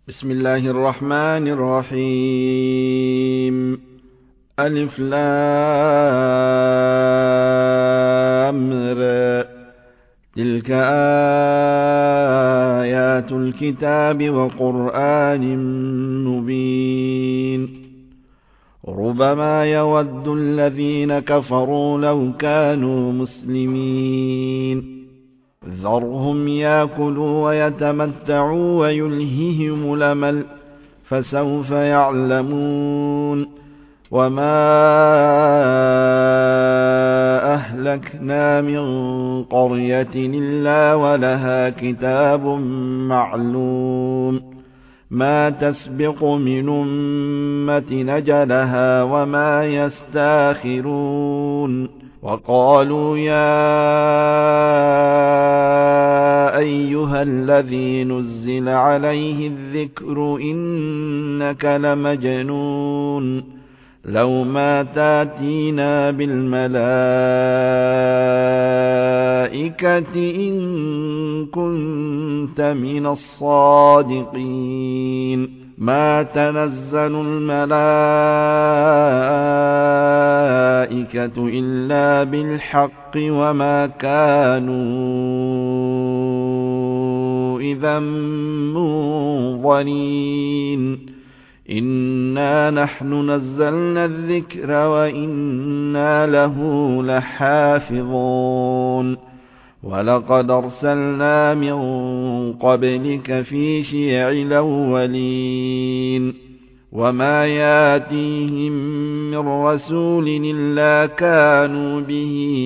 بسم الله الرحمن الرحيم. ألف لام را. تلك آيات الكتاب وقرآن مبين. ربما يود الذين كفروا لو كانوا مسلمين. ذرهم يأكلوا ويتمتعوا ويلههم الأمل فسوف يعلمون. وما أهلكنا من قرية إلا ولها كتاب معلوم ما تسبق من أمة نجلها وما يستاخرون. وقالوا يا أيها الذي نزل عليه الذكر إنك لمجنون لو ما تاتينا بالملائكة إن كنت من الصادقين. ما تنزل الملائكة إلا بالحق وما كانوا إذا منظرين. إنا نحن نزلنا الذكر وإنا له لحافظون. ولقد أرسلنا من قبلك في شيع الأولين وما ياتيهم من رسول إلا كانوا به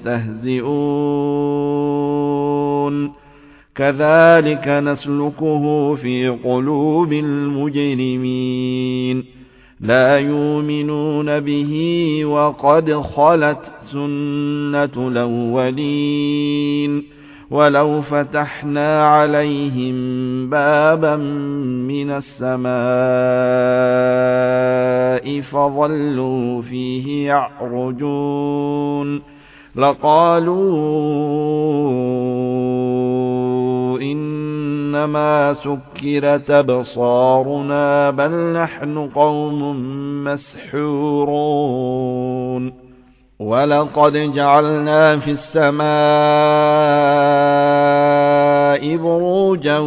يستهزئون. كذلك نسلكه في قلوب المجرمين لا يؤمنون به وقد خلت سنة الأولين. ولو فتحنا عليهم بابا من السماء فظلوا فيه يعرجون لقالوا إنما سكرت أبصارنا بل نحن قوم مسحورون. ولقد جعلنا في السماء بروجا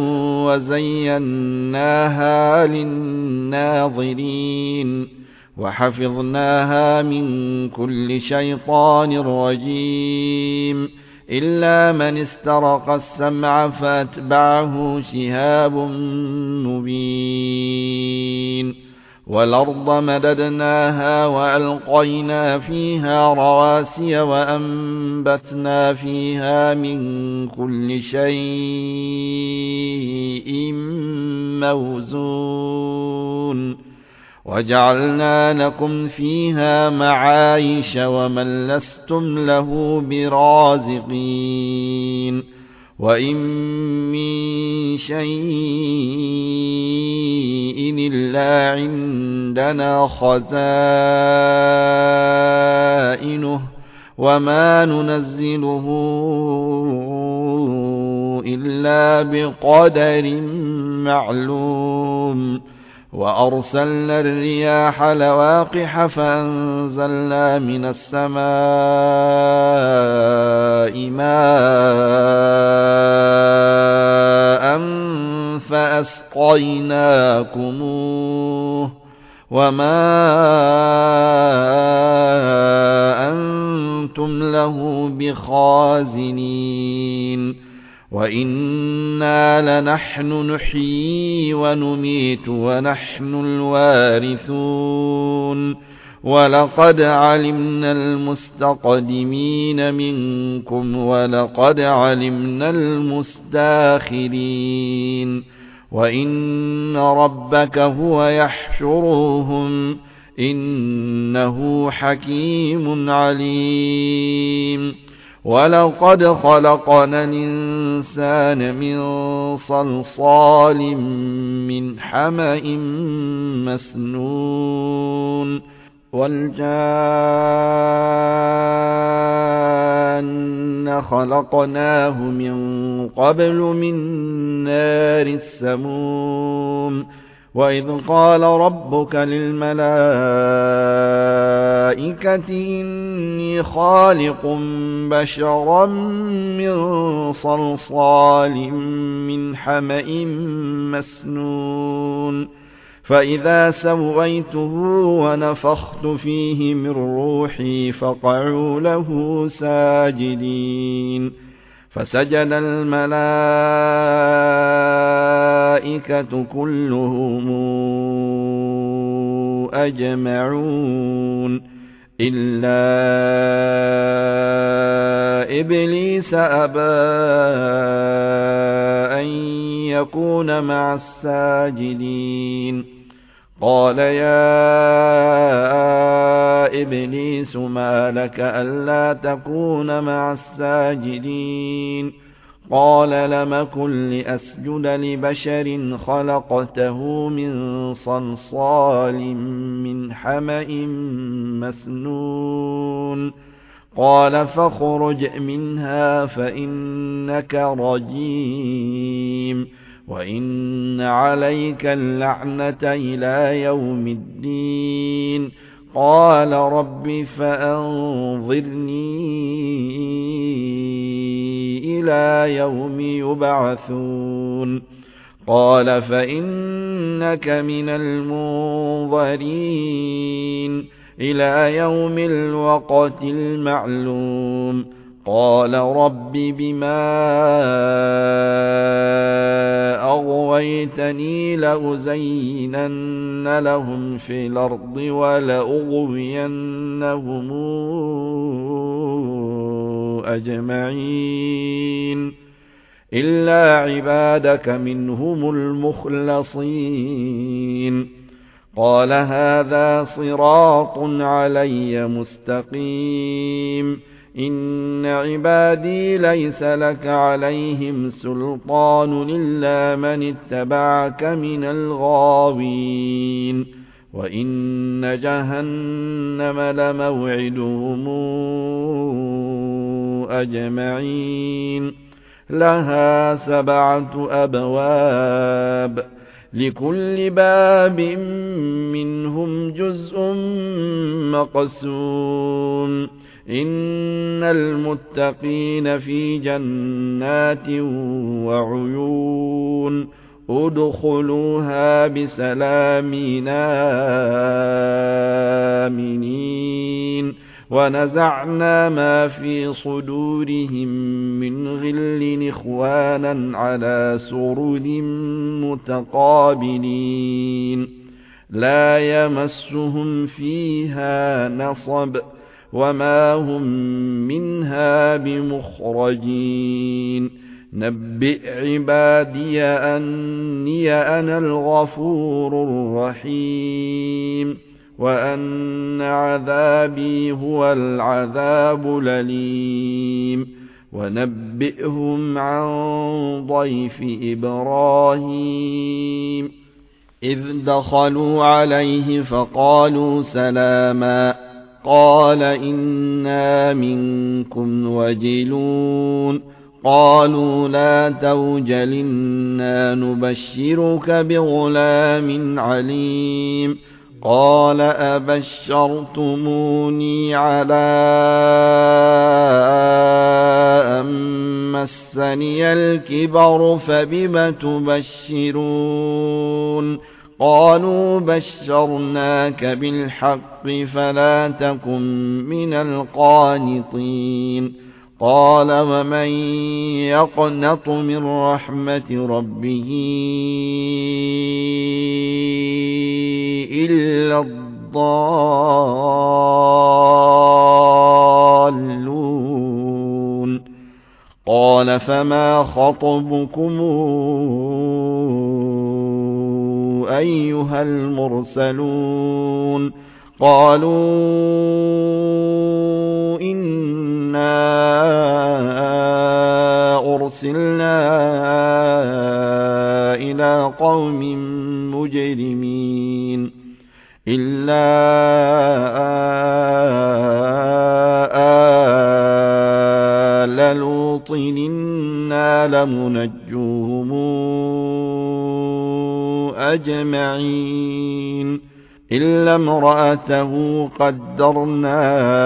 وزيناها للناظرين وحفظناها من كل شيطان رجيم إلا من استرق السمع فأتبعه شهاب مبين. والأرض مددناها وألقينا فيها رواسي وأنبتنا فيها من كل شيء موزون وجعلنا لكم فيها معايش ومن لستم له برازقين. وإن من شيء إلا عندنا خزائنه وما ننزله إلا بقدر معلوم. وأرسلنا الرياح لواقح فأنزلنا من السماء ماء فأسقيناكموه وما أنتم له بخازنين. وإنا لنحن نحيي ونميت ونحن الوارثون. ولقد علمنا المستقدمين منكم ولقد علمنا المستاخرين. وإن ربك هو يحشرهم إنه حكيم عليم. ولقد خلقنا الإنسان من صلصال من حمأ مسنون والجان خلقناه من قبل من نار السموم وإذ قال ربك للملائكة إني خالق بشرا من صلصال من حمأ مسنون فإذا سويته ونفخت فيه من روحي فقعوا له ساجدين فسجد الملائكة كلهم أجمعون إلا إبليس أبى أن يكون مع الساجدين قال يا إبليس ما لك ألا تكون مع الساجدين قال لم كن لأسجد لبشر خلقته من صلصال من حمأ مسنون قال فاخرج منها فإنك رجيم وإن عليك اللعنة إلى يوم الدين قال رب فأنظرني إلى يوم يبعثون قال فإنك من المنظرين إلى يوم الوقت المعلوم قال رب بما أغويتني لأزينن لهم في الأرض ولأغوينهم أجمعين إلا عبادك منهم المخلصين قال هذا صراط علي مستقيم إن عبادي ليس لك عليهم سلطان إلا من اتبعك من الغاوين وإن جهنم لموعدهم أجمعين لها 7 أبواب لكل باب منهم جزء مقسوم إن المتقين في جنات وعيون ادخلوها بسلام آمنين ونزعنا ما في صدورهم من غل إخوانا على سرر متقابلين لا يمسهم فيها نصب وما هم منها بمخرجين نبئ عبادي أني أنا الغفور الرحيم وأن عذابي هو العذاب الأليم ونبئهم عن ضيف إبراهيم إذ دخلوا عليه فقالوا سلاما قال إنا منكم وجلون قالوا لا توجل إنا نبشرك بغلام عليم قال أبشرتموني على أن مسني الكبر فبم تبشرون قالوا بشرناك بالحق فلا تكن من القانطين قال ومن يقنط من رحمة ربه إلا الضالون قال فما خطبكم أيها المرسلون قالوا إنا أرسلنا إلى قوم مجرمين إلا آل لوط إنا لمنجوهم أجمعين إلا امرأته قدرنا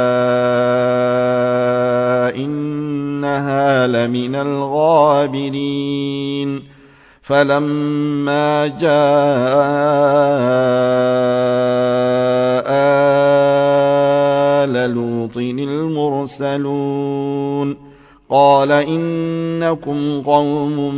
إنها لمن الغابرين فلما جاء آل لوط المرسلون قال إنكم قوم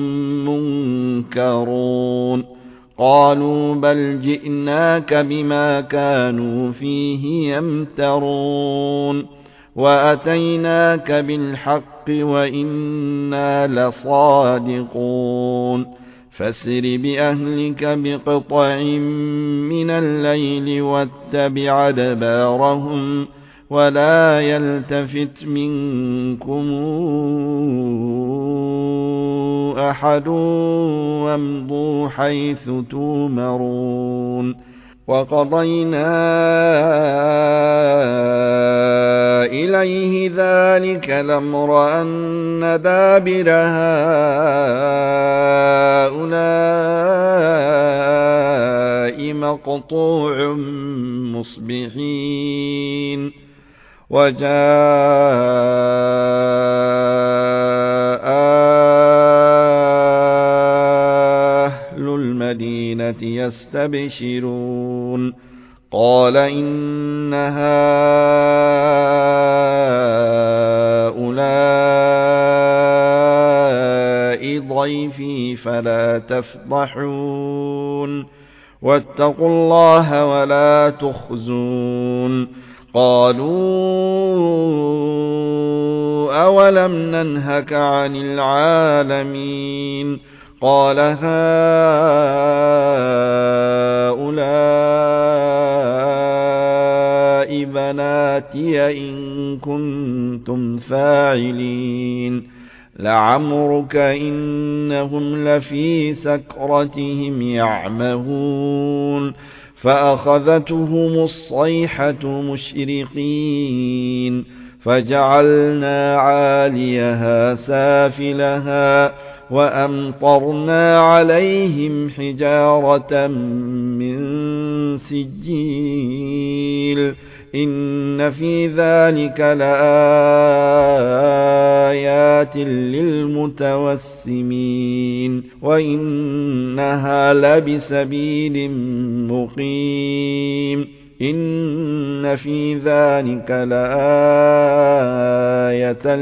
منكرون قالوا بل جئناك بما كانوا فيه يمترون وأتيناك بالحق وإنا لصادقون فاسر بأهلك بقطع من الليل واتبع أدبارهم ولا يلتفت منكم أحد وامضوا حيث تؤمرون وقضينا إليه ذلك الأمر أن دابر هؤلاء مقطوع مصبحين وجاء أهل المدينة يستبشرون قال إن هؤلاء ضيفي فلا تفضحون واتقوا الله ولا تخزون قالوا أولم ننهك عن العالمين قال هؤلاء بناتي إن كنتم فاعلين لعمرك إنهم لفي سكرتهم يعمهون فأخذتهم الصيحة مشرقين فجعلنا عاليها سافلها وأمطرنا عليهم حجارة من سجيل إن في ذلك لآيات للمتوسمين وإنها لبسبيل مقيم إن في ذلك لآية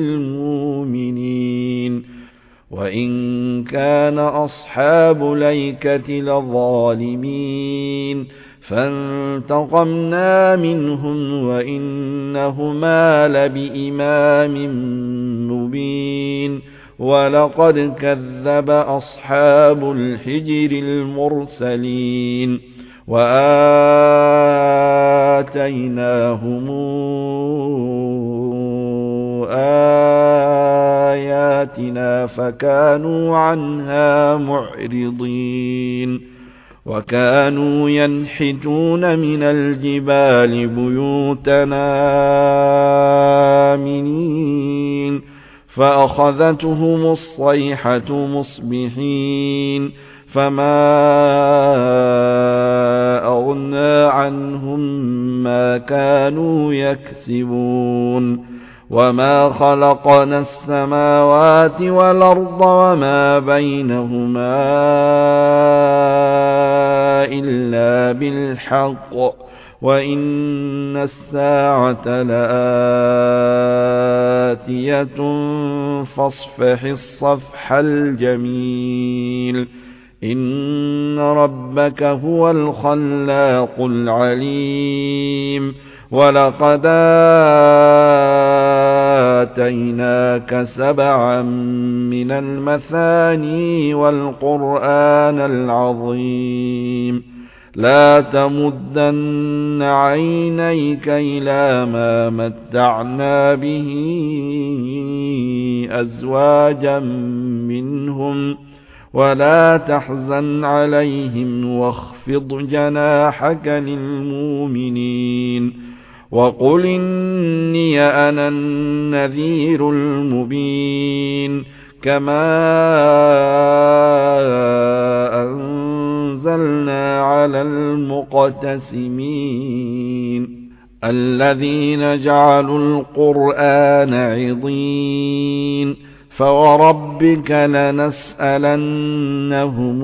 للمؤمنين وإن كان أصحاب ليكة لظالمين فانتقمنا منهم وإنهما لبإمام مبين ولقد كذب أصحاب الحجر المرسلين وآتيناهم آياتنا فكانوا عنها معرضين وكانوا ينحتون من الجبال بيوتنا آمنين فأخذتهم الصيحة مصبحين فما أغنى عنهم ما كانوا يكسبون وما خلقنا السماوات والأرض وما بينهما إلا بالحق وإن الساعة لآتية فاصفح الصفح الجميل إن ربك هو الخلاق العليم ولقد آتيناك 7 من المثاني والقرآن العظيم لا تمدن عينيك إلى ما متعنا به أزواجا منهم ولا تحزن عليهم واخفض جناحك للمؤمنين وقل إني أنا النذير المبين كما أنزلنا نزلنا على المقتسمين الذين جعلوا القرآن عضين فوربك لنسألنهم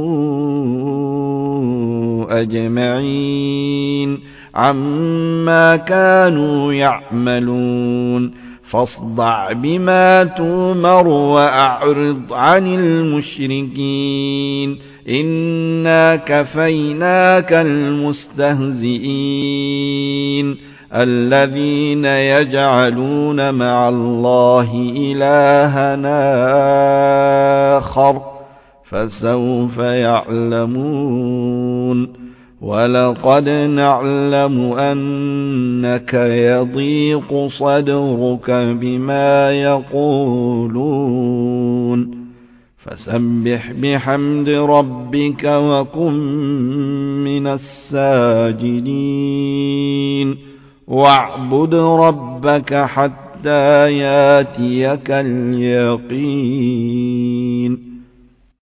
أجمعين عما كانوا يعملون فاصدع بما تؤمر وأعرض عن المشركين إنا كفيناك المستهزئين الذين يجعلون مع الله إلها آخر فسوف يعلمون ولقد نعلم أنك يضيق صدرك بما يقولون فسبح بحمد ربك وكن من الساجدين واعبد ربك حتى ياتيك اليقين